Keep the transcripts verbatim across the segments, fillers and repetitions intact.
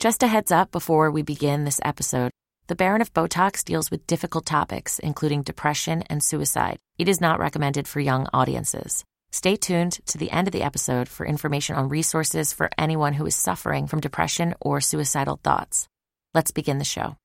Just a heads up before we begin this episode, The Baron of Botox deals with difficult topics, including depression and suicide. It is not recommended for young audiences. Stay tuned to the end of the episode for information on resources for anyone who is suffering from depression or suicidal thoughts. Let's begin the show.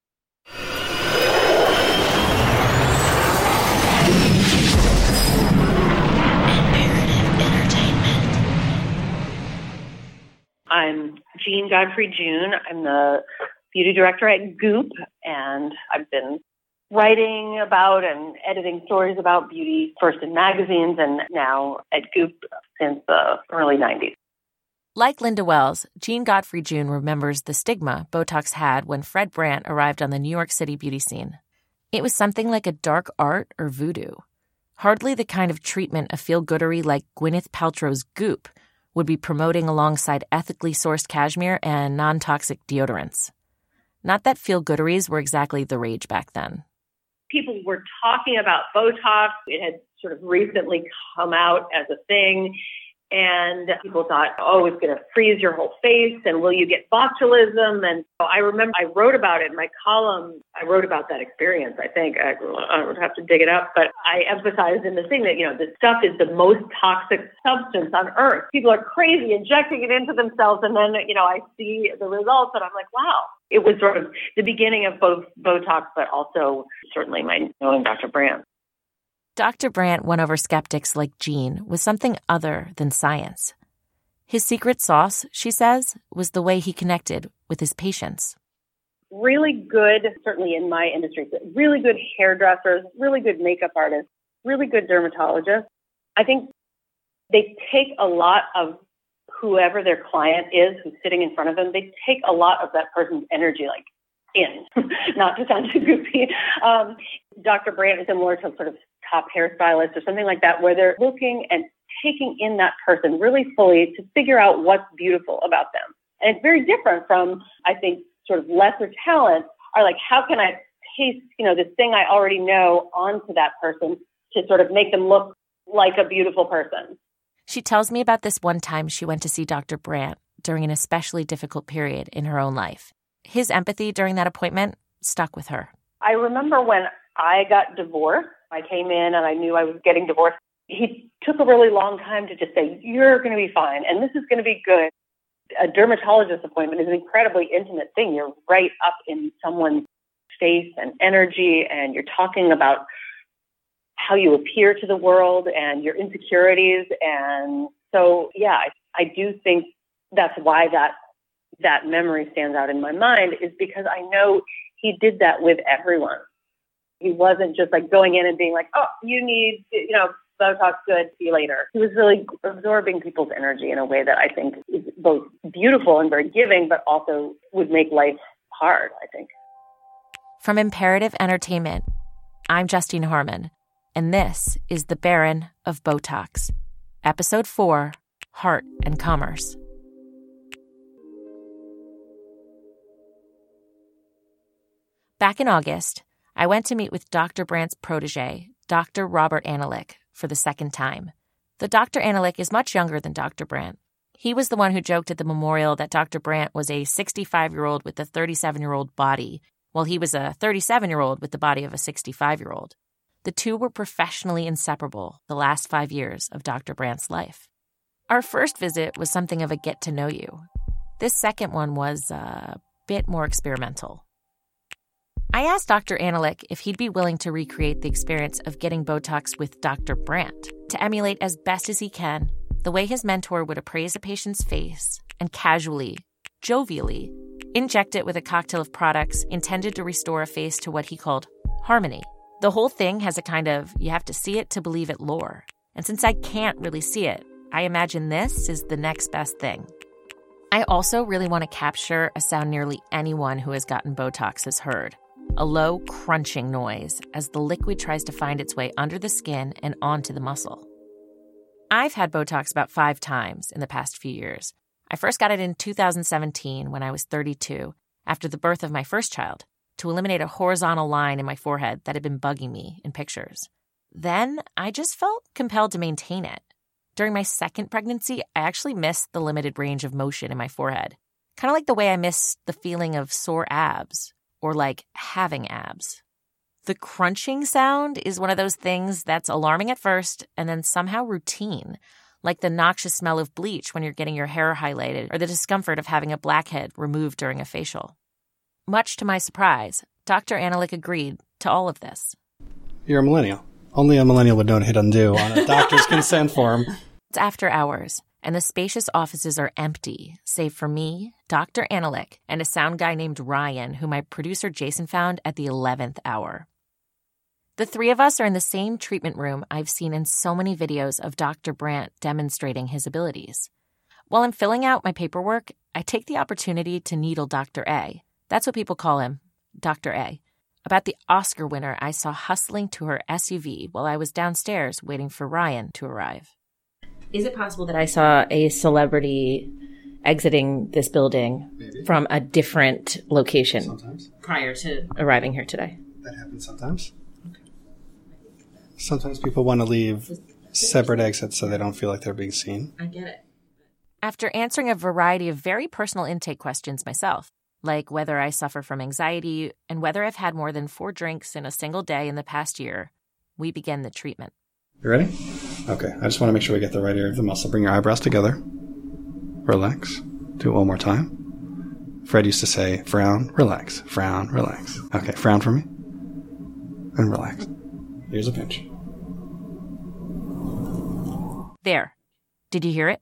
I'm Jean Godfrey-June. I'm the beauty director at Goop, and I've been writing about and editing stories about beauty, first in magazines and now at Goop since the early nineties. Like Linda Wells, Jean Godfrey-June remembers the stigma Botox had when Fred Brandt arrived on the New York City beauty scene. It was something like a dark art or voodoo. Hardly the kind of treatment a feel-goodery like Gwyneth Paltrow's Goop would be promoting alongside ethically sourced cashmere and non-toxic deodorants. Not that feel-gooderies were exactly the rage back then. People were talking about Botox. It had sort of recently come out as a thing. And people thought, oh, it's going to freeze your whole face. And will you get botulism? And I remember I wrote about it in my column. I wrote about that experience, I think. I, I would have to dig it up. But I emphasized in the thing that, you know, this stuff is the most toxic substance on earth. People are crazy injecting it into themselves. And then, you know, I see the results and I'm like, wow. It was sort of the beginning of both Botox, but also certainly my knowing Doctor Brandt. Doctor Brandt won over skeptics like Jean with something other than science. His secret sauce, she says, was the way he connected with his patients. Really good, certainly in my industry, really good hairdressers, really good makeup artists, really good dermatologists. I think they take a lot of whoever their client is who's sitting in front of them, they take a lot of that person's energy, like, in, not to sound too goofy. Um, Doctor Brandt is similar to sort of top hairstylist or something like that, where they're looking and taking in that person really fully to figure out what's beautiful about them. And it's very different from, I think, sort of lesser talent are like, how can I paste, you know, this thing I already know onto that person to sort of make them look like a beautiful person. She tells me about this one time she went to see Doctor Brandt during an especially difficult period in her own life. His empathy during that appointment stuck with her. I remember when I got divorced, I came in and I knew I was getting divorced. He took a really long time to just say, you're going to be fine and this is going to be good. A dermatologist appointment is an incredibly intimate thing. You're right up in someone's face and energy, and you're talking about how you appear to the world and your insecurities. And so, yeah, I, I do think that's why that that memory stands out in my mind, is because I know he did that with everyone. He wasn't just like going in and being like, oh, you need, you know, Botox, good, see you later. He was really absorbing people's energy in a way that I think is both beautiful and very giving, but also would make life hard, I think. From Imperative Entertainment, I'm Justine Harmon, and this is The Baron of Botox, Episode four, Heart and Commerce. Back in August, I went to meet with Doctor Brandt's protege, Doctor Robert Anilic, for the second time. The Doctor Anilic is much younger than Doctor Brandt. He was the one who joked at the memorial that Doctor Brandt was a sixty-five-year-old with a thirty-seven-year-old body, while he was a thirty-seven-year-old with the body of a sixty-five-year-old. The two were professionally inseparable the last five years of Doctor Brandt's life. Our first visit was something of a get-to-know-you. This second one was a bit more experimental. I asked Doctor Anilic if he'd be willing to recreate the experience of getting Botox with Doctor Brandt, to emulate as best as he can the way his mentor would appraise a patient's face and casually, jovially, inject it with a cocktail of products intended to restore a face to what he called harmony. The whole thing has a kind of you have to see it to believe it lore. And since I can't really see it, I imagine this is the next best thing. I also really want to capture a sound nearly anyone who has gotten Botox has heard. A low, crunching noise as the liquid tries to find its way under the skin and onto the muscle. I've had Botox about five times in the past few years. I first got it in two thousand seventeen when I was thirty-two, after the birth of my first child, to eliminate a horizontal line in my forehead that had been bugging me in pictures. Then I just felt compelled to maintain it. During my second pregnancy, I actually missed the limited range of motion in my forehead, Kind of like the way I miss the feeling of sore abs or like having abs. The crunching sound is one of those things that's alarming at first and then somehow routine, like the noxious smell of bleach when you're getting your hair highlighted or the discomfort of having a blackhead removed during a facial. Much to my surprise, Doctor Analik agreed to all of this. You're a millennial. Only a millennial would know to hit undo on a doctor's consent form. It's after hours, and the spacious offices are empty, save for me, Doctor Analik, and a sound guy named Ryan, who my producer Jason found at the eleventh hour. The three of us are in the same treatment room I've seen in so many videos of Doctor Brandt demonstrating his abilities. While I'm filling out my paperwork, I take the opportunity to needle Doctor A. That's what people call him, Doctor A. About the Oscar winner I saw hustling to her S U V while I was downstairs waiting for Ryan to arrive. Is it possible that I saw a celebrity exiting this building Maybe. from a different location Sometimes. prior to arriving here today? That happens sometimes. Sometimes people want to leave separate exits so they don't feel like they're being seen. I get it. After answering a variety of very personal intake questions myself, like whether I suffer from anxiety and whether I've had more than four drinks in a single day in the past year, we begin the treatment. You ready? Okay, I just want to make sure we get the right area of the muscle. Bring your eyebrows together. Relax. Do it one more time. Fred used to say, frown, relax, frown, relax. Okay, frown for me. And relax. Here's a pinch. There. Did you hear it?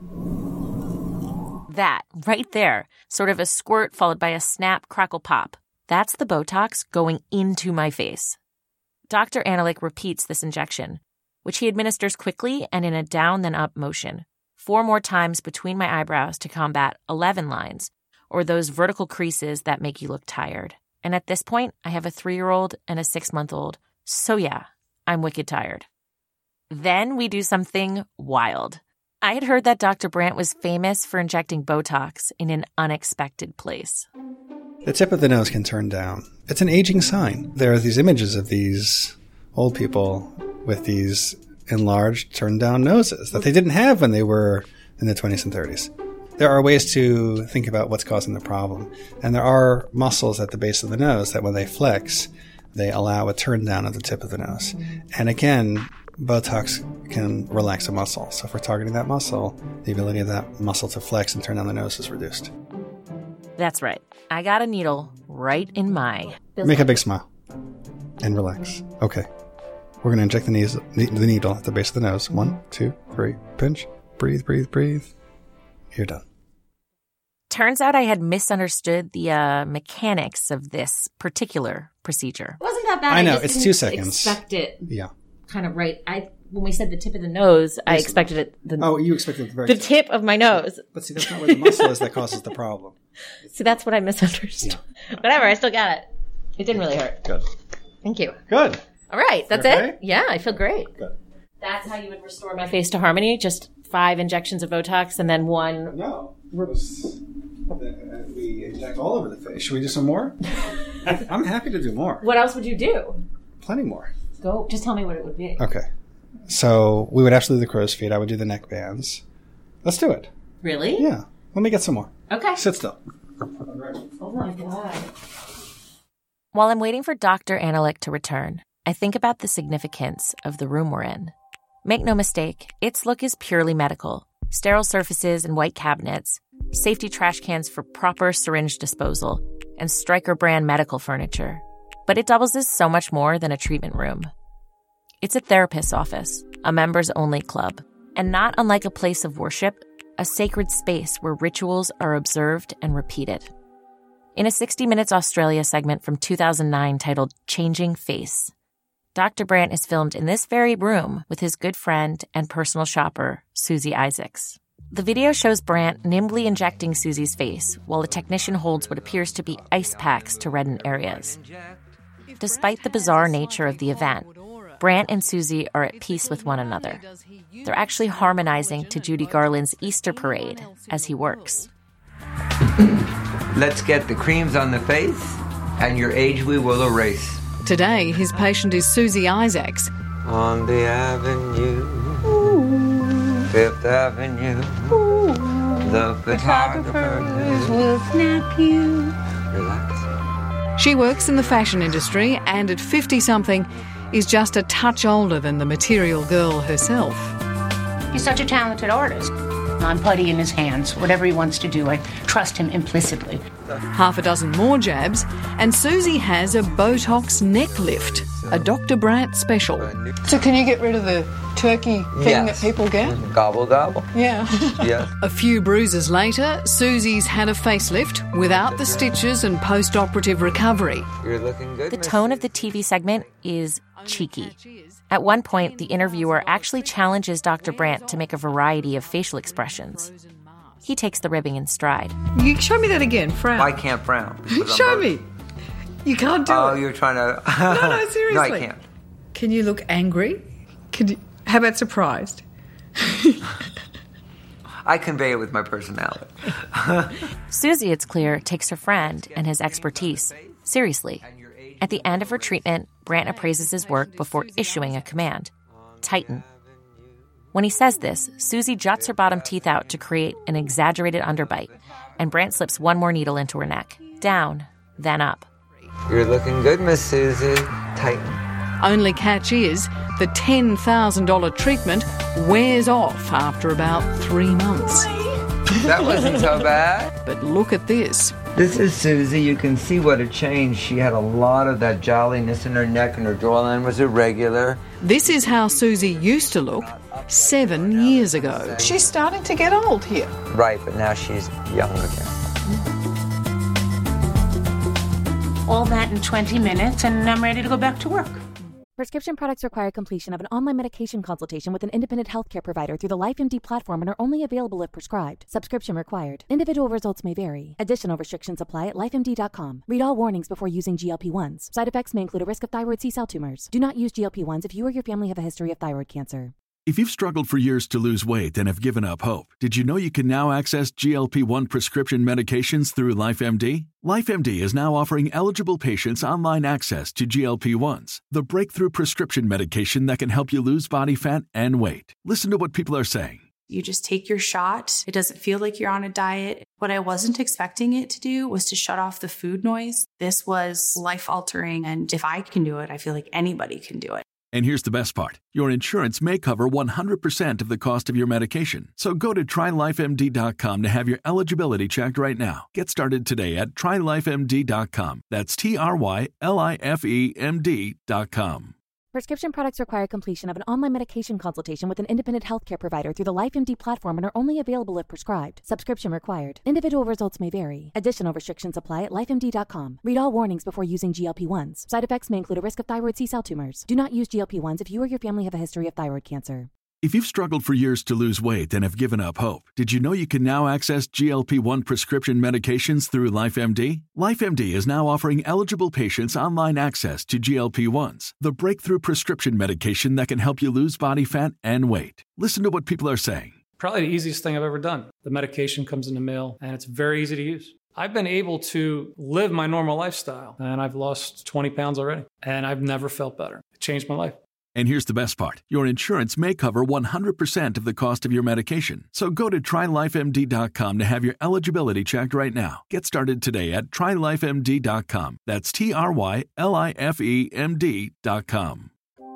That, right there, sort of a squirt followed by a snap, crackle, pop. That's the Botox going into my face. Doctor Analik repeats this injection, which he administers quickly and in a down-then-up motion, four more times between my eyebrows to combat eleven lines, or those vertical creases that make you look tired. And at this point, I have a three-year-old and a six-month-old, so yeah, I'm wicked tired. Then we do something wild. I had heard that Doctor Brandt was famous for injecting Botox in an unexpected place. The tip of the nose can turn down. It's an aging sign. There are these images of these old people with these enlarged, turned down noses that they didn't have when they were in the twenties and thirties. There are ways to think about what's causing the problem. And there are muscles at the base of the nose that when they flex, they allow a turn down at the tip of the nose. And again, Botox can relax a muscle. So if we're targeting that muscle, the ability of that muscle to flex and turn down the nose is reduced. That's right. I got a needle right in my... Make a big smile. And relax. Okay. We're going to inject the, knees, the needle at the base of the nose. One, two, three. Pinch. Breathe, breathe, breathe. You're done. Turns out I had misunderstood the uh, mechanics of this particular procedure. It wasn't that bad. I know. I just it's didn't two seconds. expect it. Yeah. Kind of right. I when we said the tip of the nose, I expected it. The, oh, you expected the very the tip of my nose. But see, that's not where the muscle is that causes the problem. See, that's what I misunderstood. Yeah. Whatever, I still got it. It didn't really hurt. Good. Thank you. Good. All right, that's okay? it. Yeah, I feel great. Good. That's how you would restore my face to harmony? Just five injections of Botox and then one. No. Was, uh, we inject all over the face. Should we do some more? I'm happy to do more. What else would you do? Plenty more. Go. Just tell me what it would be. Okay. So we would absolutely do the crow's feet. I would do the neck bands. Let's do it. Really? Yeah. Let me get some more. Okay. Sit still. Oh my God. While I'm waiting for Doctor Analik to return, I think about the significance of the room we're in. Make no mistake, its look is purely medical. Sterile surfaces and white cabinets, safety trash cans for proper syringe disposal, and Stryker brand medical furniture. But it doubles as so much more than a treatment room. It's a therapist's office, a members-only club, and not unlike a place of worship, a sacred space where rituals are observed and repeated. In a sixty minutes Australia segment from two thousand nine titled Changing Face, Doctor Brandt is filmed in this very room with his good friend and personal shopper, Susie Isaacs. The video shows Brandt nimbly injecting Susie's face while a technician holds what appears to be ice packs to redden areas. Despite the bizarre nature of the event, Brandt and Susie are at peace with one another. They're actually harmonizing to Judy Garland's Easter Parade as he works. Let's get the creams on the face, and your age we will erase. Today, his patient is Susie Isaacs. On the avenue, Ooh. Fifth Avenue, Ooh. The photographers will snap you. Relax. She works in the fashion industry and at fifty-something is just a touch older than the material girl herself. He's such a talented artist. I'm putty in his hands. Whatever he wants to do, I trust him implicitly. Half a dozen more jabs, and Susie has a Botox neck lift, a Doctor Brandt special. So can you get rid of the turkey thing Yes. that people get? Gobble, gobble. Yeah. Yes. A few bruises later, Susie's had a facelift without the stitches and post-operative recovery. You're looking good. The Miss tone of Susie. the T V segment is cheeky. At one point, the interviewer actually challenges Doctor Brandt to make a variety of facial expressions. He takes the ribbing in stride. You show me that again, frown. I can't frown. because I'm Show hurt. me. You can't do Oh, it. you're trying to... No, no, seriously. No, I can't. Can you look angry? Can you... How about surprised? I convey it with my personality. Susie, it's clear, takes her friend and his expertise seriously. At the end of her treatment, Brandt appraises his work before issuing a command: tighten. When he says this, Susie juts her bottom teeth out to create an exaggerated underbite, and Brandt slips one more needle into her neck. Down, then up. You're looking good, Miss Susie. Tighten. Only catch is the ten thousand dollars treatment wears off after about three months. That wasn't so bad. But look at this. This is Susie. You can see what a change. She had a lot of that jolliness in her neck, and her jawline was irregular. This is how Susie used to look seven years ago. She's starting to get old here. Right, but now she's young again. All that in twenty minutes, and I'm ready to go back to work. Prescription products require completion of an online medication consultation with an independent healthcare provider through the LifeMD platform and are only available if prescribed. Subscription required. Individual results may vary. Additional restrictions apply at life M D dot com. Read all warnings before using G L P ones. Side effects may include a risk of thyroid C-cell tumors. Do not use G L P ones if you or your family have a history of thyroid cancer. If you've struggled for years to lose weight and have given up hope, did you know you can now access G L P one prescription medications through LifeMD? LifeMD is now offering eligible patients online access to G L P ones, the breakthrough prescription medication that can help you lose body fat and weight. Listen to what people are saying. You just take your shot. It doesn't feel like you're on a diet. What I wasn't expecting it to do was to shut off the food noise. This was life-altering, and if I can do it, I feel like anybody can do it. And here's the best part. Your insurance may cover one hundred percent of the cost of your medication. So go to try life M D dot com to have your eligibility checked right now. Get started today at try life M D dot com. That's T R Y L I F E M D dot com. Prescription products require completion of an online medication consultation with an independent healthcare provider through the LifeMD platform and are only available if prescribed. Subscription required. Individual results may vary. Additional restrictions apply at life M D dot com. Read all warnings before using G L P ones. Side effects may include a risk of thyroid C-cell tumors. Do not use G L P ones if you or your family have a history of thyroid cancer. If you've struggled for years to lose weight and have given up hope, did you know you can now access G L P one prescription medications through LifeMD? LifeMD is now offering eligible patients online access to G L P ones, the breakthrough prescription medication that can help you lose body fat and weight. Listen to what people are saying. Probably the easiest thing I've ever done. The medication comes in the mail, and it's very easy to use. I've been able to live my normal lifestyle, and I've lost twenty pounds already, and I've never felt better. It changed my life. And here's the best part. Your insurance may cover one hundred percent of the cost of your medication. So go to try life M D dot com to have your eligibility checked right now. Get started today at try life M D dot com. That's T R Y L I F E M D dot com.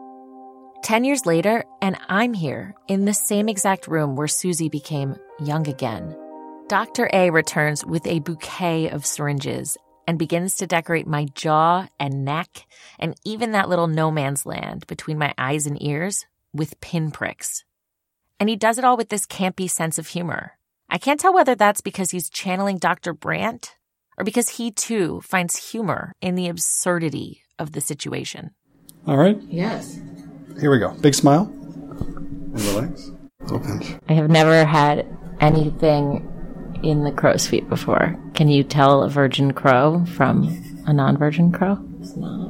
Ten years later, and I'm here in the same exact room where Susie became young again. Doctor A returns with a bouquet of syringes and begins to decorate my jaw and neck and even that little no man's land between my eyes and ears with pinpricks. And he does it all with this campy sense of humor. I can't tell whether that's because he's channeling Doctor Brandt or because he, too, finds humor in the absurdity of the situation. All right. Yes. Here we go. Big smile. And relax. Little pinch. I have never had anything in the crow's feet before. Can you tell a virgin crow from a non-virgin crow? It's not.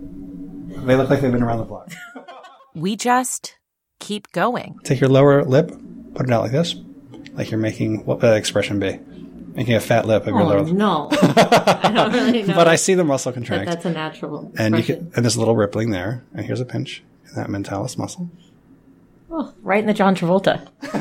They look like they've been around the block. We just keep going. Take your lower lip, put it out like this, like you're making, what would that expression be? Making a fat lip of your Oh, lower no. I don't really know. But I see the muscle contract. But that's a natural and you expression. can, and there's a little rippling there. And here's a pinch in that mentalis muscle. Oh, right in the John Travolta.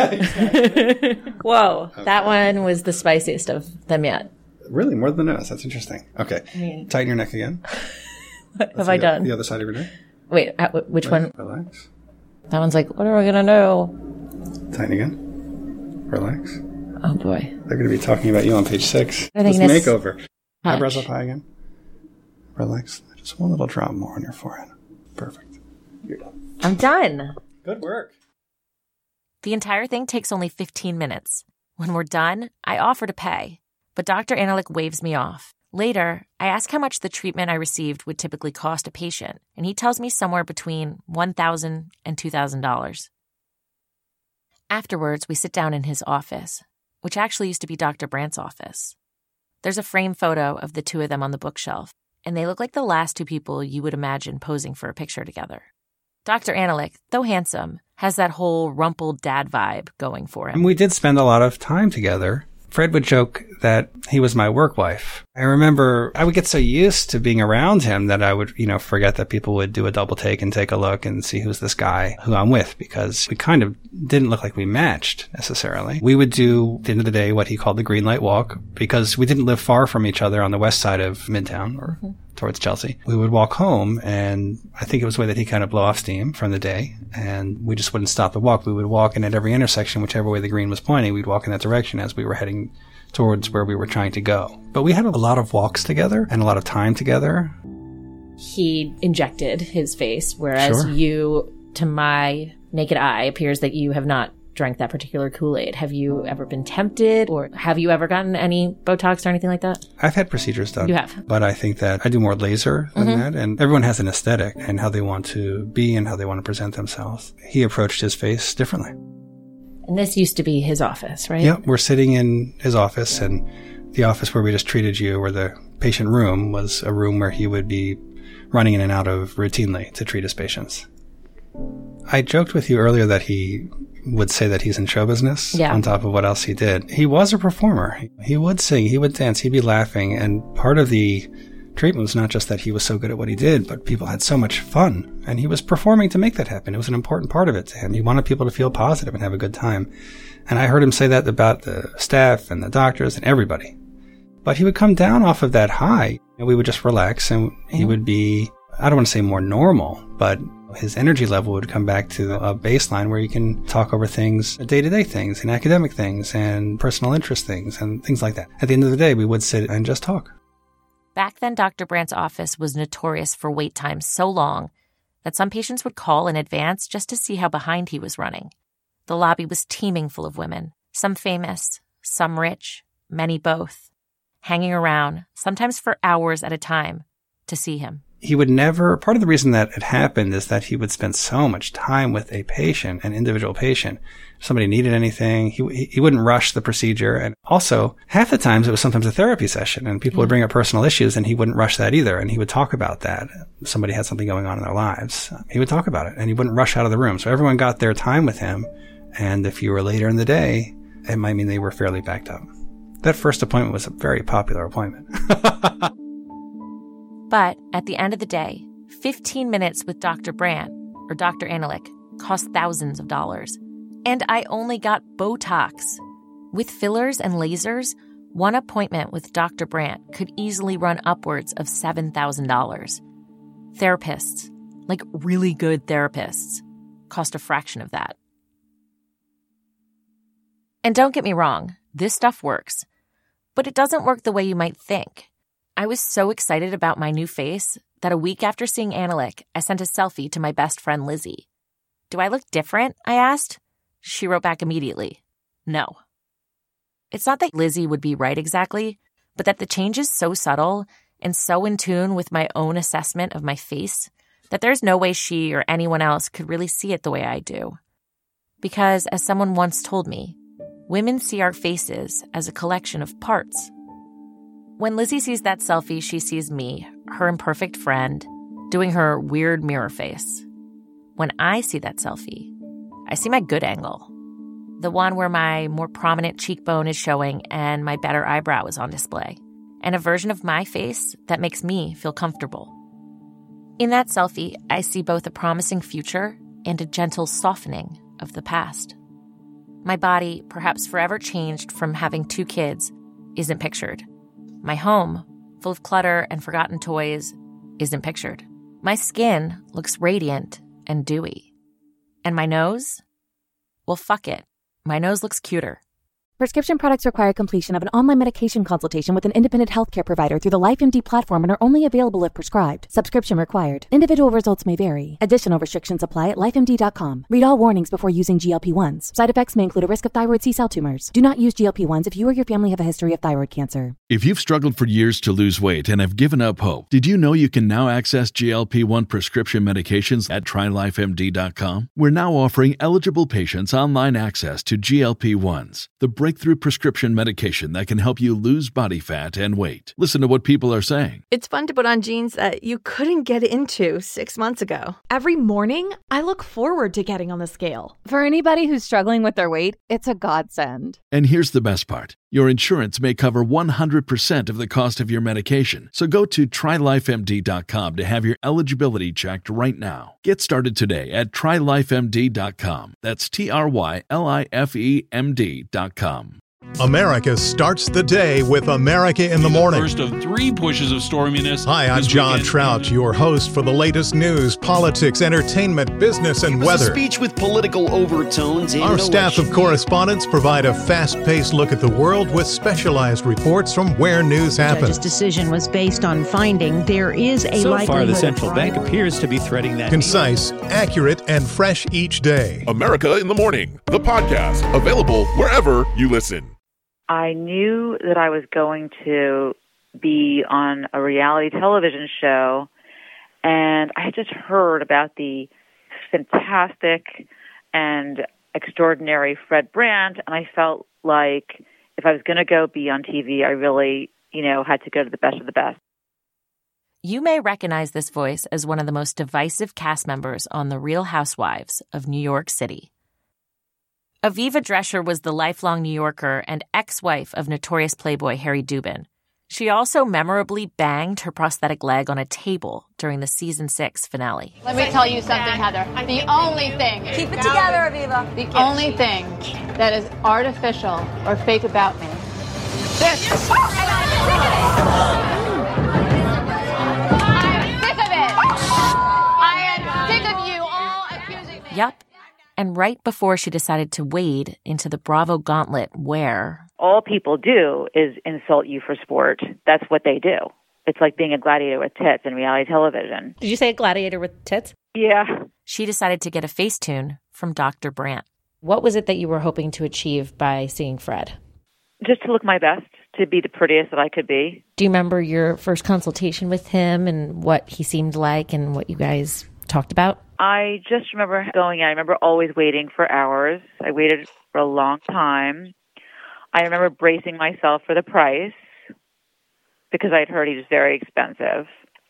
Whoa, okay. That one was the spiciest of them yet. Really? More than the nose? That's interesting. Okay. I mean, tighten your neck again. What have I the, done? The other side of your neck. Wait, uh, which Wait, one? Relax. That one's like, what are we going to do? Tighten again. Relax. Oh, boy. They're going to be talking about you on page six. I think this this makeover. touch. Eyebrows up high again. Relax. Just one little drop more on your forehead. Perfect. You're done. I'm done. Good work. The entire thing takes only fifteen minutes. When we're done, I offer to pay, but Doctor Analik waves me off. Later, I ask how much the treatment I received would typically cost a patient, and he tells me somewhere between one thousand dollars and two thousand dollars. Afterwards, we sit down in his office, which actually used to be Doctor Brandt's office. There's a framed photo of the two of them on the bookshelf, and they look like the last two people you would imagine posing for a picture together. Doctor Analik, though handsome, has that whole rumpled dad vibe going for him. And we did spend a lot of time together. Fred would joke that he was my work wife. I remember I would get so used to being around him that I would, you know, forget that people would do a double take and take a look and see who's this guy who I'm with, because we kind of didn't look like we matched necessarily. We would do, at the end of the day, what he called the green light walk, because we didn't live far from each other on the west side of Midtown or mm-hmm. towards Chelsea. We would walk home, and I think it was the way that he kind of blow off steam from the day, and we just wouldn't stop the walk. We would walk, and at every intersection, whichever way the green was pointing, we'd walk in that direction as we were heading towards where we were trying to go. But we had a lot of walks together and a lot of time together. He injected his face, whereas Sure. you, to my naked eye, appears that you have not drank that particular Kool-Aid. Have you ever been tempted, or have you ever gotten any Botox or anything like that? I've had procedures done. You have. But I think that I do more laser than Mm-hmm. that. And everyone has an aesthetic and how they want to be and how they want to present themselves. He approached his face differently. And this used to be his office, right? Yeah, we're sitting in his office, and the office where we just treated you, or the patient room, was a room where he would be running in and out of routinely to treat his patients. I joked with you earlier that he would say that he's in show business yeah. on top of what else he did. He was a performer. He would sing, he would dance, he'd be laughing, and part of the treatment was not just that he was so good at what he did, but people had so much fun, and he was performing to make that happen. It was an important part of it to him. He wanted people to feel positive and have a good time. And I heard him say that about the staff and the doctors and everybody. But he would come down off of that high, and we would just relax, and he mm-hmm. would be, I don't want to say more normal, but his energy level would come back to a baseline where you can talk over things, day-to-day things, and academic things, and personal interest things, and things like that. At the end of the day, we would sit and just talk. Back then, Doctor Brandt's office was notorious for wait times so long that some patients would call in advance just to see how behind he was running. The lobby was teeming full of women, some famous, some rich, many both, hanging around, sometimes for hours at a time, to see him. He would never, part of the reason that it happened is that he would spend so much time with a patient, an individual patient. If somebody needed anything, he he wouldn't rush the procedure. And also, half the times it was sometimes a therapy session, and people mm-hmm. would bring up personal issues, and he wouldn't rush that either. And he would talk about that. If somebody had something going on in their lives, he would talk about it, and he wouldn't rush out of the room. So everyone got their time with him. And if you were later in the day, it might mean they were fairly backed up. That first appointment was a very popular appointment. But at the end of the day, fifteen minutes with Doctor Brandt, or Doctor Analik, cost thousands of dollars. And I only got Botox. With fillers and lasers, one appointment with Doctor Brandt could easily run upwards of seven thousand dollars. Therapists, like really good therapists, cost a fraction of that. And don't get me wrong, this stuff works. But it doesn't work the way you might think. I was so excited about my new face that a week after seeing Analik, I sent a selfie to my best friend Lizzie. Do I look different? I asked. She wrote back immediately, no. It's not that Lizzie would be right exactly, but that the change is so subtle and so in tune with my own assessment of my face that there's no way she or anyone else could really see it the way I do. Because, as someone once told me, women see our faces as a collection of parts. When Lizzie sees that selfie, she sees me, her imperfect friend, doing her weird mirror face. When I see that selfie, I see my good angle. The one where my more prominent cheekbone is showing and my better eyebrow is on display. And a version of my face that makes me feel comfortable. In that selfie, I see both a promising future and a gentle softening of the past. My body, perhaps forever changed from having two kids, isn't pictured. My home, full of clutter and forgotten toys, isn't pictured. My skin looks radiant and dewy. And my nose? Well, fuck it. My nose looks cuter. Prescription products require completion of an online medication consultation with an independent healthcare provider through the LifeMD platform and are only available if prescribed. Subscription required. Individual results may vary. Additional restrictions apply at life M D dot com. Read all warnings before using G L P one s. Side effects may include a risk of thyroid C-cell tumors. Do not use G L P one s if you or your family have a history of thyroid cancer. If you've struggled for years to lose weight and have given up hope, did you know you can now access G L P one prescription medications at try life M D dot com? We're now offering eligible patients online access to G L P ones, the breakthrough prescription medication that can help you lose body fat and weight. Listen to what people are saying. It's fun to put on jeans that you couldn't get into six months ago. Every morning, I look forward to getting on the scale. For anybody who's struggling with their weight, it's a godsend. And here's the best part. Your insurance may cover one hundred percent of the cost of your medication. So go to try life M D dot com to have your eligibility checked right now. Get started today at try life M D dot com. That's T R Y L I F E M D dot com. America starts the day with America in the Morning. The first of three pushes of storminess. Hi, I'm John Trout, your host for the latest news, politics, entertainment, business, and weather. A speech with political overtones. Our staff of correspondents provide a fast-paced look at the world with specialized reports from where news happens. The judge's decision was based on finding there is a so likelihood. So far, the central bank appears to be threading that. Concise, accurate, and fresh each day. America in the Morning, the podcast, available wherever you listen. I knew that I was going to be on a reality television show, and I had just heard about the fantastic and extraordinary Fred Brandt, and I felt like if I was going to go be on T V, I really, you know, had to go to the best of the best. You may recognize this voice as one of the most divisive cast members on The Real Housewives of New York City. Aviva Drescher was the lifelong New Yorker and ex-wife of notorious playboy Harry Dubin. She also memorably banged her prosthetic leg on a table during the season six finale. Let me tell you something, Heather. The only thing... Keep it together, Aviva. The only thing that is artificial or fake about me. This. I'm sick of it. I am sick of you all accusing me. Yup. And right before she decided to wade into the Bravo gauntlet where... all people do is insult you for sport. That's what they do. It's like being a gladiator with tits in reality television. Did you say a gladiator with tits? Yeah. She decided to get a Facetune from Doctor Brandt. What was it that you were hoping to achieve by seeing Fred? Just to look my best, to be the prettiest that I could be. Do you remember your first consultation with him and what he seemed like and what you guys talked about? I just remember going in. I remember always waiting for hours. I waited for a long time. I remember bracing myself for the price because I'd heard he was very expensive.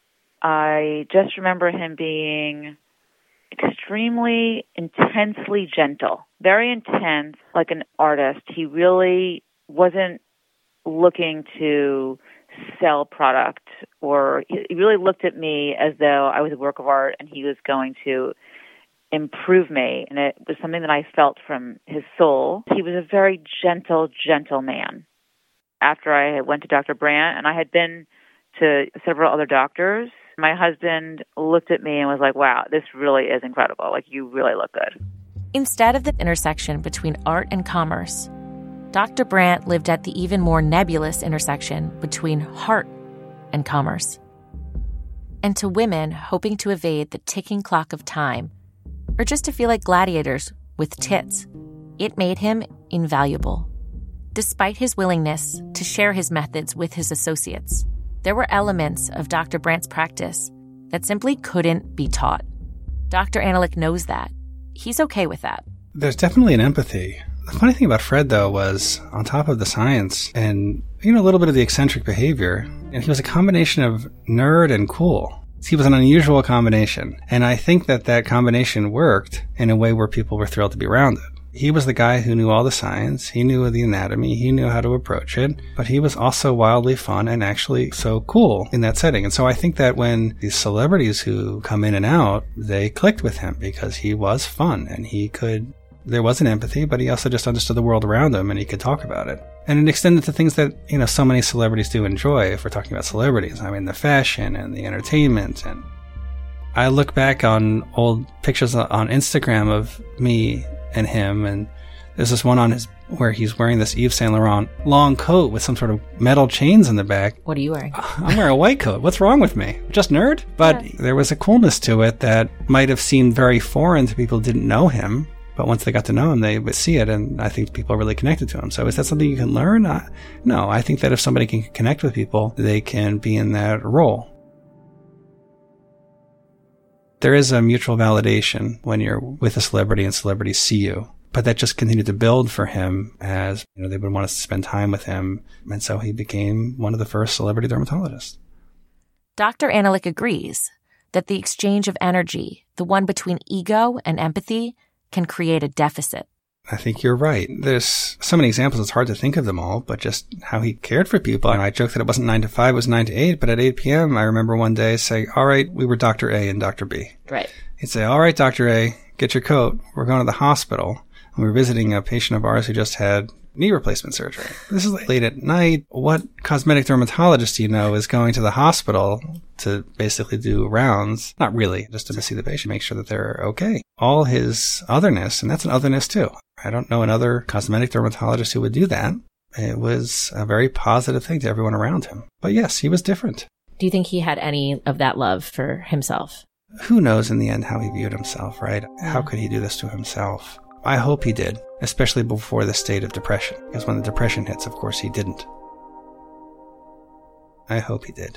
I just remember him being extremely intensely gentle, very intense, like an artist. He really wasn't looking to sell product, or he really looked at me as though I was a work of art and he was going to improve me. And it was something that I felt from his soul. He was a very gentle, gentle man. After I went to Doctor Brandt, and I had been to several other doctors, my husband looked at me and was like, wow, this really is incredible. Like, you really look good. Instead of the intersection between art and commerce, Doctor Brandt lived at the even more nebulous intersection between heart and commerce. And to women hoping to evade the ticking clock of time, or just to feel like gladiators with tits, it made him invaluable. Despite his willingness to share his methods with his associates, there were elements of Doctor Brandt's practice that simply couldn't be taught. Doctor Analik knows that. He's okay with that. There's definitely an empathy. The funny thing about Fred, though, was on top of the science and, you know, a little bit of the eccentric behavior, he was a combination of nerd and cool. He was an unusual combination. And I think that that combination worked in a way where people were thrilled to be around it. He was the guy who knew all the science, he knew the anatomy, he knew how to approach it, but he was also wildly fun and actually so cool in that setting. And so I think that when these celebrities who come in and out, they clicked with him because he was fun and he could There was an empathy, but he also just understood the world around him and he could talk about it. And it extended to things that, you know, so many celebrities do enjoy, if we're talking about celebrities. I mean, the fashion and the entertainment. And I look back on old pictures on Instagram of me and him, and there's this one on his where he's wearing this Yves Saint Laurent long coat with some sort of metal chains in the back. What are you wearing? I'm wearing a white coat. What's wrong with me? Just nerd? But yeah. There was a coolness to it that might have seemed very foreign to people who didn't know him. But once they got to know him, they would see it, and I think people are really connected to him. So is that something you can learn? Uh, no, I think that if somebody can connect with people, they can be in that role. There is a mutual validation when you're with a celebrity and celebrities see you. But that just continued to build for him as, you know, they would want us to spend time with him. And so he became one of the first celebrity dermatologists. Doctor Analik agrees that the exchange of energy, the one between ego and empathy, can create a deficit. I think you're right. There's so many examples, it's hard to think of them all, but just how he cared for people. And I joked that it wasn't nine to five, it was nine to eight, but at eight p.m., I remember one day saying, all right, we were Doctor A and Doctor B. Right. He'd say, all right, Doctor A, get your coat. We're going to the hospital. We were visiting a patient of ours who just had knee replacement surgery. This is late at night. What cosmetic dermatologist do you know is going to the hospital to basically do rounds? Not really, just to see the patient, make sure that they're okay. All his otherness, and that's an otherness too. I don't know another cosmetic dermatologist who would do that. It was a very positive thing to everyone around him. But yes, he was different. Do you think he had any of that love for himself? Who knows in the end how he viewed himself, right? How could he do this to himself? I hope he did, especially before the state of depression, because when the depression hits, of course, he didn't. I hope he did.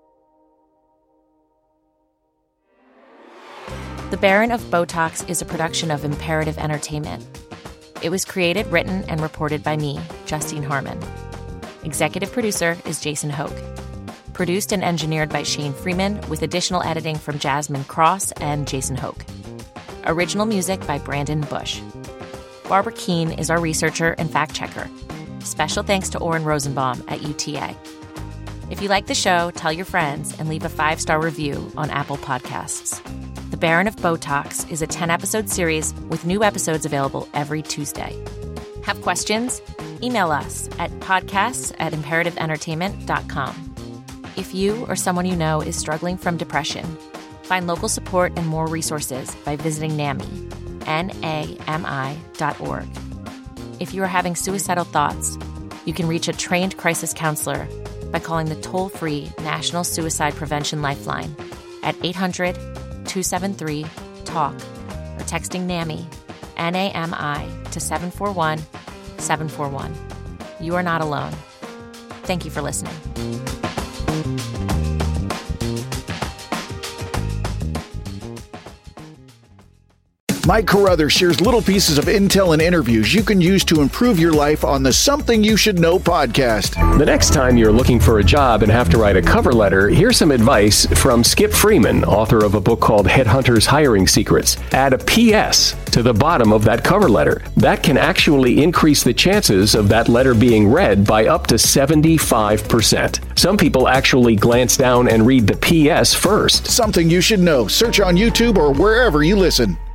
The Baron of Botox is a production of Imperative Entertainment. It was created, written, and reported by me, Justine Harmon. Executive producer is Jason Hoke. Produced and engineered by Shane Freeman, with additional editing from Jasmine Cross and Jason Hoke. Original music by Brandon Bush. Barbara Keene is our researcher and fact-checker. Special thanks to Oren Rosenbaum at U T A. If you like the show, tell your friends and leave a five-star review on Apple Podcasts. The Baron of Botox is a ten-episode series with new episodes available every Tuesday. Have questions? Email us at podcasts at imperative entertainment dot com. If you or someone you know is struggling from depression, find local support and more resources by visiting NAMI, N A M I dot org. If you are having suicidal thoughts, you can reach a trained crisis counselor by calling the toll-free National Suicide Prevention Lifeline at eight hundred, two seven three, TALK or texting NAMI, N A M I, to seven four one, seven four one. You are not alone. Thank you for listening. Mike Carruthers shares little pieces of intel and interviews you can use to improve your life on the Something You Should Know podcast. The next time you're looking for a job and have to write a cover letter, here's some advice from Skip Freeman, author of a book called Headhunters Hiring Secrets. Add a P S to the bottom of that cover letter. That can actually increase the chances of that letter being read by up to seventy-five percent. Some people actually glance down and read the P S first. Something You Should Know. Search on YouTube or wherever you listen.